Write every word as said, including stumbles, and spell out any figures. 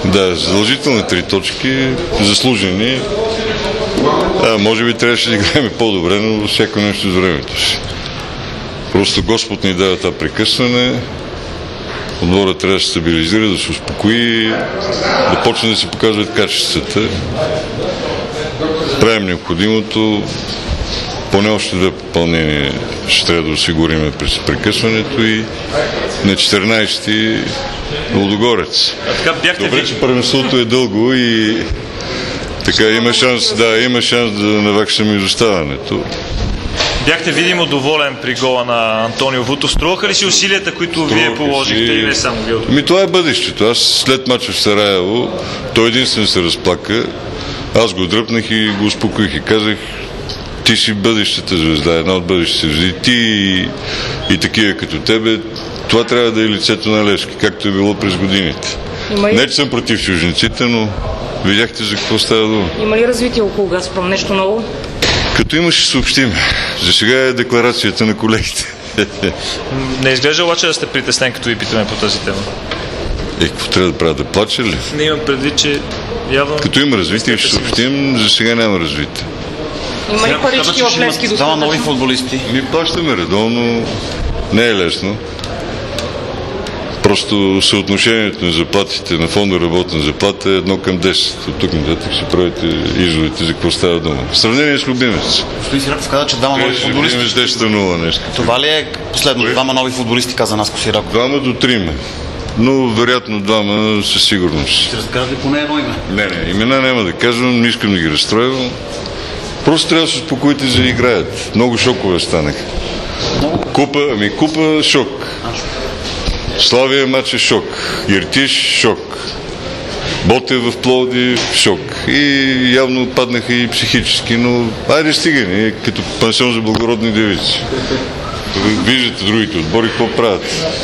Да, задължителни три точки, заслужени. А, може би трябваше да играем по-добре, но всяко нещо с времето си. Просто Господ ни дава това прекъсване. Отбора трябва да се стабилизира, да се успокои, да почне да се показват качествата. Правим необходимото. Поне още две попълнения ще трябва да осигурим през прекъсването и на четиринайсети Лудогорец. Добре, че първенството е дълго и така има шанс, да, има шанс да наваксаме изоставането. Бяхте видимо доволен при гола на Антонио Вутов. Струваха ли си усилията, които Струваха вие положихте си... и не само вие? Ми това е бъдещето. Аз след мача в Сараево, той единствено се разплака. Аз го дръпнах и го успокоих и казах: ти си бъдещата звезда, една от бъдещите звезди. Ти и, и такива като тебе, това трябва да е лицето на Левски, както е било през годините. Има не, че съм против чужденците, но видяхте за какво става дума. Има ли развитие около Газпром? Нещо ново? Като има, ще съобщим. За сега е декларацията на колегите. Не изглежда обаче да сте притеснен, като ви питаме по тази тема. Е, какво трябва да правя, да плача ли? Не имам предвид, че явно... Като има развитие, ще съобщим, за сега няма развитие. Има ли парички в Левски достатъчно? Двама нови футболисти. Ми плащаме редовно, не е лесно. Просто съотношението на заплатите на фонда работна заплата е едно към десет. От тук нататък ще правите изводите за какво става дума. В сравнение с любимец. Господин Сираков каза, че двама нови футболисти. Любимец десет на нула нещо. Това ли е последно? Двама нови футболисти, каза Наско Сираков. Двама до трима. Но вероятно двама със сигурност. Ще разкажете поне едно име? Не, не, имена няма да казвам, не искам да ги разстроявам. Просто трябва да се успокоите, за да играят. Много шокове станаха. Много... Купа, ами купа шок. Славия мач е шок. Иртиш шок. Ботев в Пловдив шок. И явно отпаднаха и психически, но айде стига, като пансион за благородни девици. Виждате другите отбори какво правят.